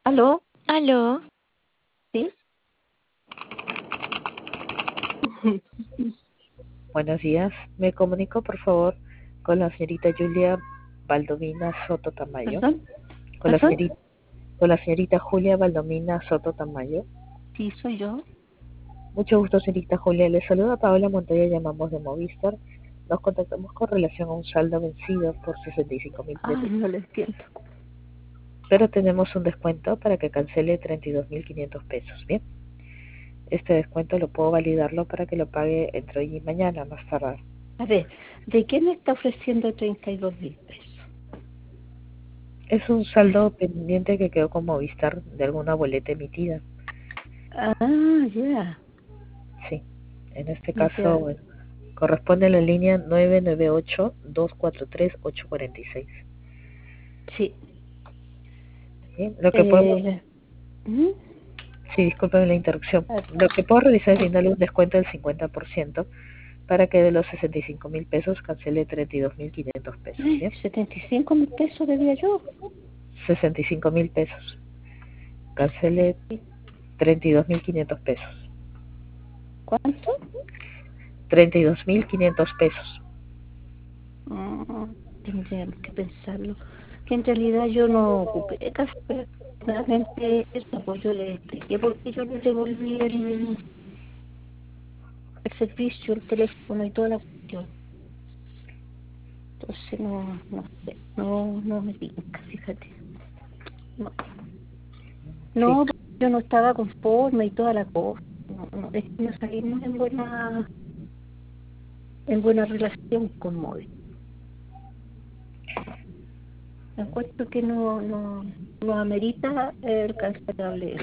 ¿Aló? Aló, ¿Sí? Buenos días. Me comunico, por favor, con la señorita Julia Valdomina Soto Tamayo. ¿Perdón? Con la ¿Perdón? señorita, con la señorita Julia Valdomina Soto Tamayo. Sí, soy yo. Mucho gusto, señorita Julia. Le saluda Paola Montoya, llamamos de Movistar. Nos contactamos con relación a un saldo vencido por 65.000 Ay, pesos, no le entiendo. pero tenemos un descuento para que cancele 32.500 pesos. Bien, este descuento lo puedo validarlo para que lo pague entre hoy y mañana, más tardar. A ver, ¿de qué me está ofreciendo 32.000 pesos? Es un saldo pendiente que quedó con Movistar de alguna boleta emitida. Ah, ya, Sí, en este caso, ya. bueno, corresponde a la línea 998-243-846. Sí. Bien, lo que podemos, Eh, ¿Mm? sí, disculpen la interrupción, Ah, lo que puedo realizar es brindarle un descuento del 50% para que de los 65.000 pesos cancele 32.500 pesos, ¿bien? 75.000 pesos debía yo. 65.000 pesos, cancele Sí. 32.500 pesos, ¿Cuánto? 32.500 pesos. Tendríamos que pensarlo. Que en realidad yo no ocupé café. Realmente eso, pues yo le expliqué porque yo le devolví el servicio, el teléfono y toda la cuestión. Entonces no sé, no me tinca, fíjate. No, Sí, no, yo no estaba conforme y toda la cosa. No, es que no salimos en buena relación con Moy. Encuentro que no amerita el cancelable.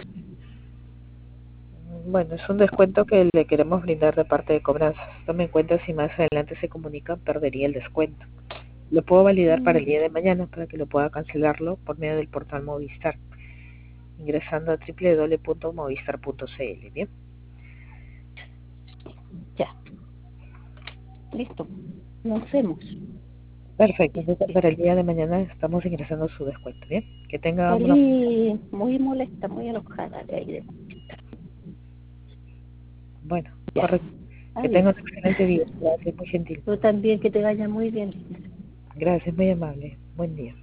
bueno, es un descuento que le queremos brindar de parte de cobranzas. Tome en cuenta si más adelante se comunica, perdería el descuento. Lo puedo validar para el día de mañana para que lo pueda cancelarlo por medio del portal Movistar, ingresando a www.movistar.cl. Bien, Ya, listo. Nos vemos. perfecto. Bien, Entonces, bien. para el día de mañana estamos ingresando su descuento. Bien, que tenga una. Salí muy molesta, muy enojada de ahí. Bueno, Ya, correcto. Que adiós. tenga un excelente día. Gracias, muy gentil. Tú también, que te vaya muy bien. Gracias, muy amable. Buen día.